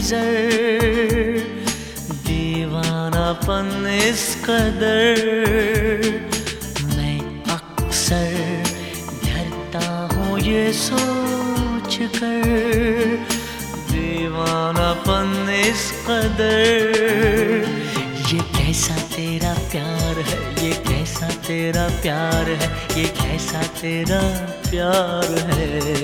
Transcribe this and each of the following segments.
नजर, दीवानापन इस कदर। मैं अक्सर डरता हूँ ये सोच कर, दीवानापन इस कदर। ये कैसा तेरा प्यार है, ये कैसा तेरा प्यार है, ये कैसा तेरा प्यार है।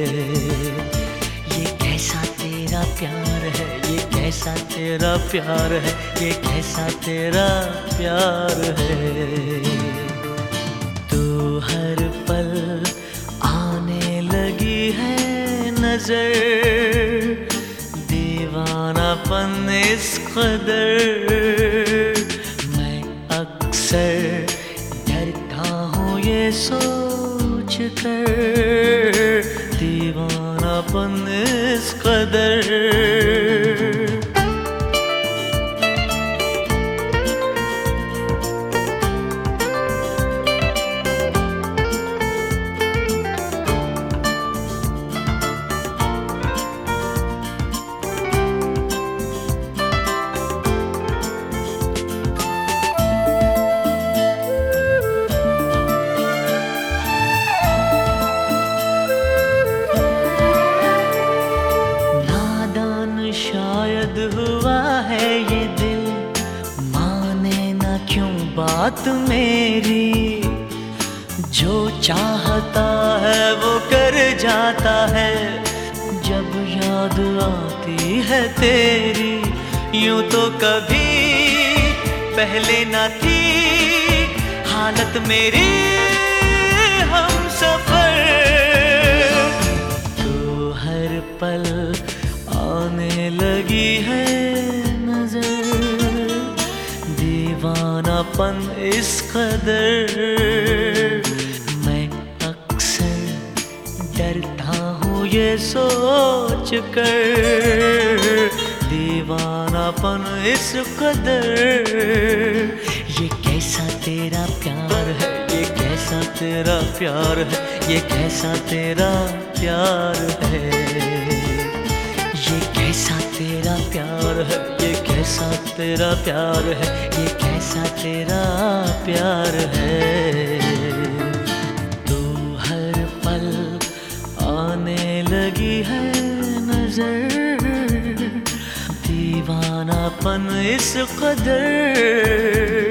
ये कैसा तेरा प्यार है, ये कैसा तेरा प्यार है, ये कैसा तेरा प्यार है। तू हर पल आने लगी है नजर, दीवानापन इस कदर। मैं अक्सर डरता हूँ ये सोच कर, दीवानापन इस कदर। शायद हुआ है ये दिल, माने ना क्यों बात मेरी। जो चाहता है वो कर जाता है, जब याद आती है तेरी। यूं तो कभी पहले ना थी हालत मेरी हम सफर। तो हर पल आने लगी है नजर, दीवानापन इस कदर। मैं अक्सर डरता हूँ ये सोच कर, दीवानापन इस कदर। ये कैसा तेरा प्यार है, ये कैसा तेरा प्यार है, ये कैसा तेरा प्यार है। ये कैसा तेरा प्यार है, ये कैसा तेरा प्यार है, ये कैसा तेरा प्यार है। तू हर पल आने लगी है नजर, दीवानापन इस कदर।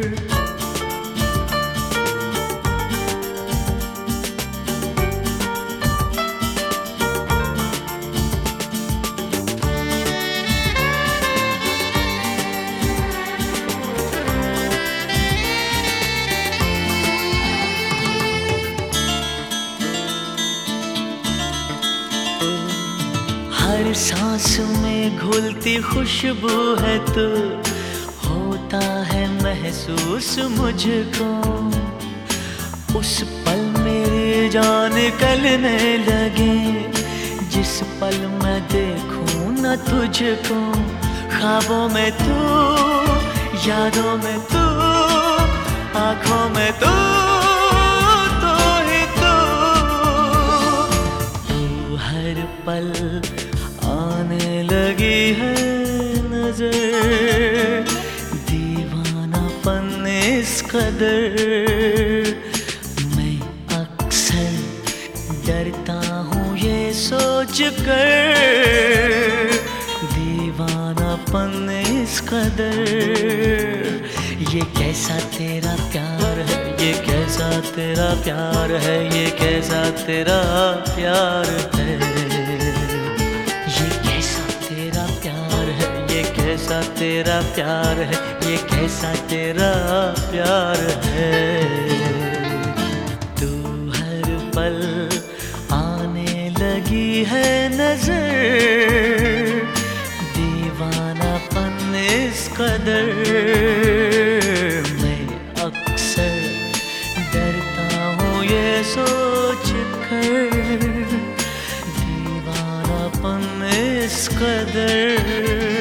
हर सांस में घुलती खुशबू है तू, होता है महसूस मुझको। उस पल मेरी जान निकलने लगे, जिस पल मैं देखूं न तुझको। ख्वाबों में तू, यादों में तू, आँखों में तू, तू ही तू। तू हर पल आने लगी है नजर, दीवानापन इस कदर। मैं अक्सर डरता हूँ ये सोच कर, दीवानापन इस कदर। ये कैसा तेरा प्यार है, ये कैसा तेरा प्यार है, ये कैसा तेरा प्यार है। कैसा तेरा प्यार है, ये कैसा तेरा प्यार है। तू हर पल आने लगी है नजर, दीवानापन इस कदर। मैं अक्सर डरता हूँ ये सोच कर, दीवानापन इस कदर।